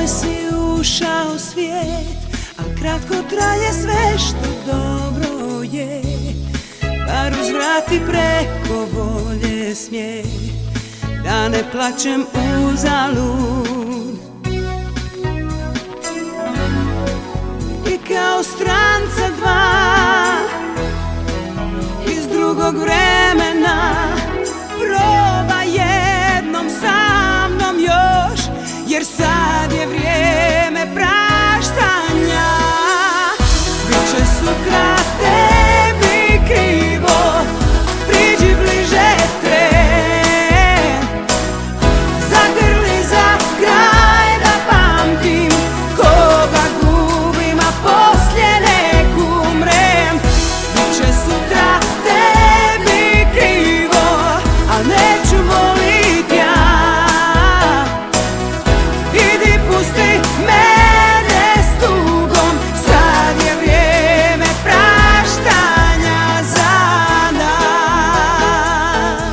moj si ušao svijet, al kratko traje sve što dobro je. Bar uzvrati preko volje smijeh, da ne plačem uzalud. I kao stranca dva iz drugog vremena, probaj jednom sa mnom još, jer sad je vrijeme praštanja. Biće sutra tebi krivo, priđi bliže tren, zagrli za kraj da pamtim koga gubim, a poslije nek umrem. Biće sutra tebi krivo, al neću volit ja. Idi pusti mene s tugom, sad je vrijeme praštanja za nas.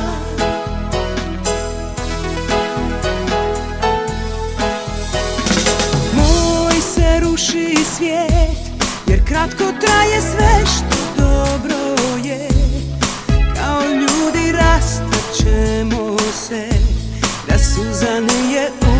Moj se ruši svijet, jer kratko traje sve što dobro je. Kao ljudi rastaćemo se, da suza nije